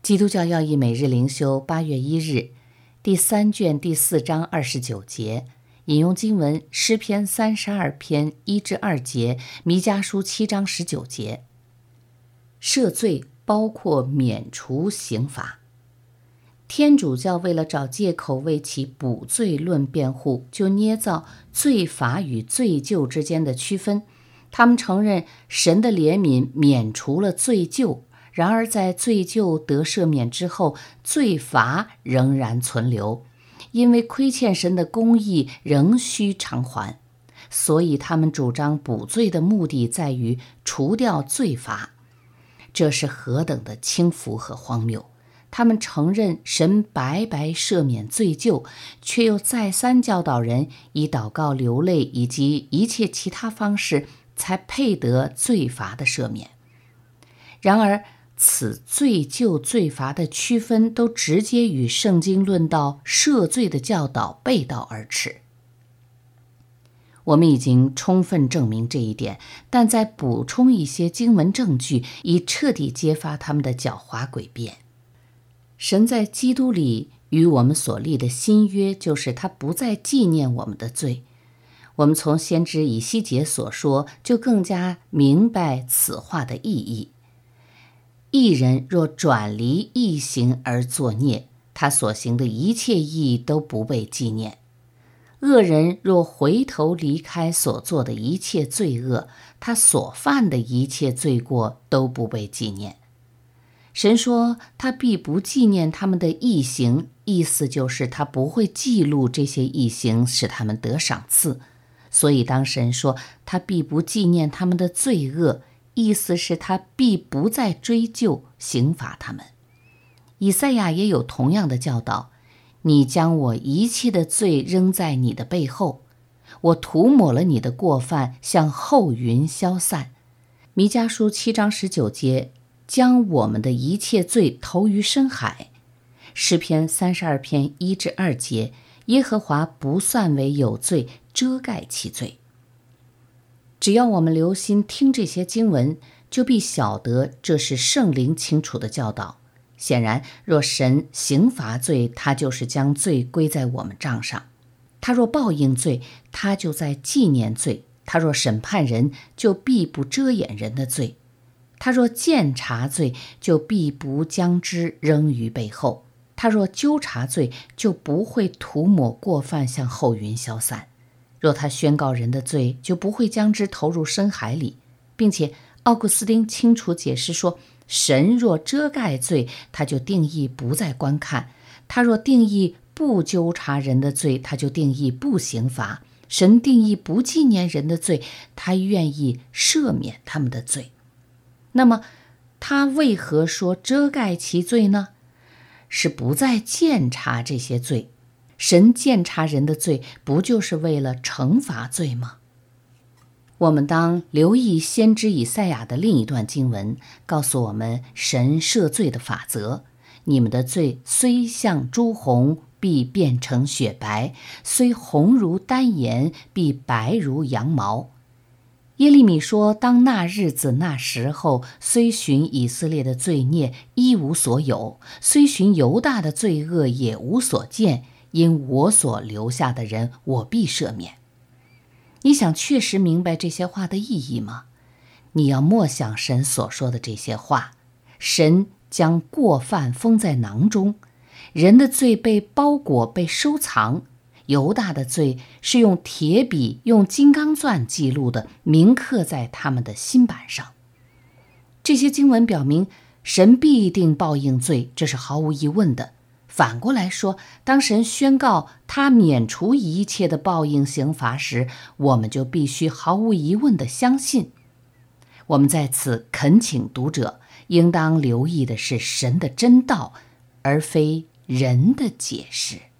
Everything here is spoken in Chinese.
基督教要义每日灵修8月1日，第3卷第4章29节，引用经文诗篇32篇1至2节，弥迦书7章19节。赦罪包括免除刑罚。天主教为了找借口为其补罪论辩护，就捏造罪罚与罪疚之间的区分。他们承认神的怜悯免除了罪疚，然而在罪疚得赦免之后，罪罚仍然存留，因为亏欠神的公义仍需偿还。所以他们主张补罪的目的在于除掉罪罚。这是何等的轻浮和荒谬！他们承认神白白赦免罪疚，却又再三教导人以祷告、流泪以及一切其他方式才配得罪罚的赦免。然而此罪疚罪罚的区分都直接与圣经论到赦罪的教导背道而驰。我们已经充分证明这一点，但再补充一些经文证据，以彻底揭发他们的狡猾诡辩。神在基督里与我们所立的新约，就是他不再纪念我们的罪。我们从先知以西结所说，就更加明白此话的意义。义人若转离义行而作孽，他所行的一切义都不被纪念。恶人若回头离开所做的一切罪恶，他所犯的一切罪过都不被纪念。神说他必不纪念他们的义行，意思就是他不会记录这些义行，使他们得赏赐。所以当神说他必不纪念他们的罪恶，意思是他必不再追究刑罚他们。以赛亚也有同样的教导，你将我一切的罪扔在你的背后，我涂抹了你的过犯，像后云消散。弥迦书7章19节，将我们的一切罪投于深海。诗篇32篇1至2节，耶和华不算为有罪，遮盖其罪。只要我们留心听这些经文，就必晓得这是圣灵清楚的教导。显然，若神刑罚罪，他就是将罪归在我们账上；他若报应罪，他就在纪念罪；他若审判人，就必不遮掩人的罪；他若鉴察罪，就必不将之扔于背后；他若纠察罪，就不会涂抹过犯，向后云消散。若他宣告人的罪，就不会将之投入深海里。并且奥古斯丁清楚解释说，神若遮盖罪，他就定义不再观看；他若定义不纠察人的罪，他就定义不刑罚；神定义不纪念人的罪，他愿意赦免他们的罪。那么他为何说遮盖其罪呢？是不再鉴察这些罪。神鉴察人的罪，不就是为了惩罚罪吗？我们当留意先知以赛亚的另一段经文，告诉我们神赦罪的法则：你们的罪虽像朱红，必变成雪白；虽红如丹颜，必白如羊毛。耶利米说，当那日子那时候，虽寻以色列的罪孽，一无所有；虽寻犹大的罪恶，也无所见。因我所留下的人，我必赦免。你想确实明白这些话的意义吗？你要默想神所说的这些话。神将过犯封在囊中，人的罪被包裹被收藏，犹大的罪是用铁笔用金刚钻记录的，铭刻在他们的心板上。这些经文表明神必定报应罪，这是毫无疑问的。反过来说，当神宣告他免除一切的报应刑罚时，我们就必须毫无疑问地相信。我们在此恳请读者应当留意的是神的真道，而非人的解释。